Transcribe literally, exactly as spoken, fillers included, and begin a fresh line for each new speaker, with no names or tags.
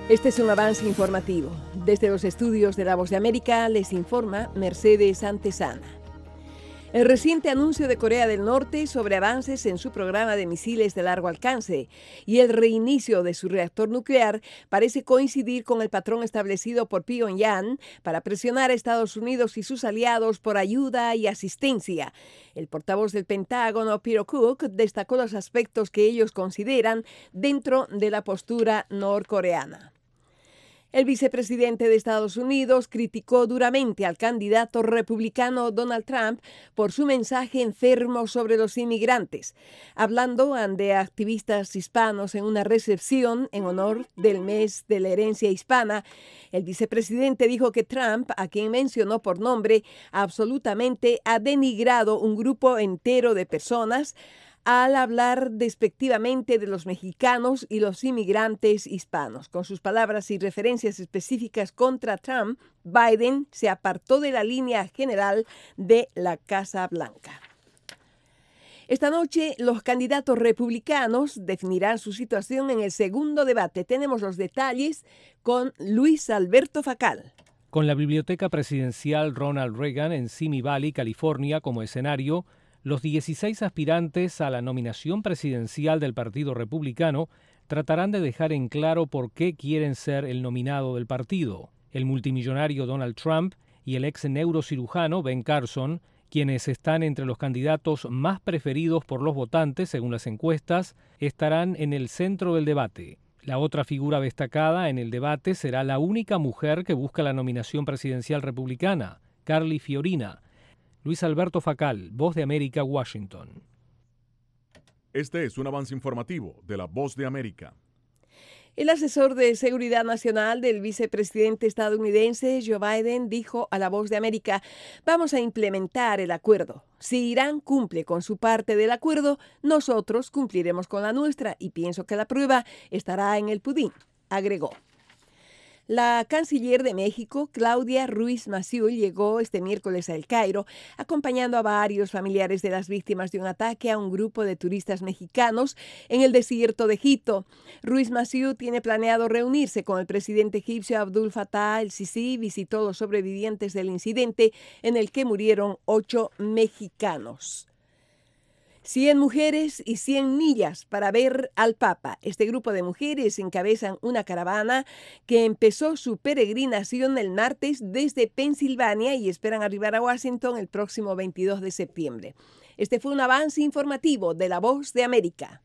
Este es un avance informativo. Desde los estudios de La Voz de América les informa Mercedes Antesana. El reciente anuncio de Corea del Norte sobre avances en su programa de misiles de largo alcance y el reinicio de su reactor nuclear parece coincidir con el patrón establecido por Pyongyang para presionar a Estados Unidos y sus aliados por ayuda y asistencia. El portavoz del Pentágono, Peter Cook, destacó los aspectos que ellos consideran dentro de la postura norcoreana. El vicepresidente de Estados Unidos criticó duramente al candidato republicano Donald Trump por su mensaje enfermo sobre los inmigrantes, hablando ante activistas hispanos en una recepción en honor del mes de la herencia hispana. El vicepresidente dijo que Trump, a quien mencionó por nombre, absolutamente ha denigrado un grupo entero de personas al hablar despectivamente de los mexicanos y los inmigrantes hispanos. Con sus palabras y referencias específicas contra Trump, Biden se apartó de la línea general de la Casa Blanca. Esta noche, los candidatos republicanos definirán su situación en el segundo debate. Tenemos los detalles con Luis Alberto Facal.
Con la Biblioteca Presidencial Ronald Reagan en Simi Valley, California, como escenario, los dieciséis aspirantes a la nominación presidencial del Partido Republicano tratarán de dejar en claro por qué quieren ser el nominado del partido. El multimillonario Donald Trump y el ex neurocirujano Ben Carson, quienes están entre los candidatos más preferidos por los votantes según las encuestas, estarán en el centro del debate. La otra figura destacada en el debate será la única mujer que busca la nominación presidencial republicana, Carly Fiorina. Luis Alberto Facal, Voz de América, Washington.
Este es un avance informativo de La Voz de América.
El asesor de Seguridad Nacional del vicepresidente estadounidense Joe Biden dijo a La Voz de América: vamos a implementar el acuerdo. Si Irán cumple con su parte del acuerdo, nosotros cumpliremos con la nuestra y pienso que la prueba estará en el pudín, agregó. La canciller de México, Claudia Ruiz Massieu, llegó este miércoles a El Cairo, acompañando a varios familiares de las víctimas de un ataque a un grupo de turistas mexicanos en el desierto de Egipto. Ruiz Massieu tiene planeado reunirse con el presidente egipcio Abdul Fattah el-Sisi. Visitó los sobrevivientes del incidente en el que murieron ocho mexicanos. cien mujeres y cien millas para ver al Papa. Este grupo de mujeres encabezan una caravana que empezó su peregrinación el martes desde Pensilvania y esperan arribar a Washington el próximo veintidós de septiembre. Este fue un avance informativo de La Voz de América.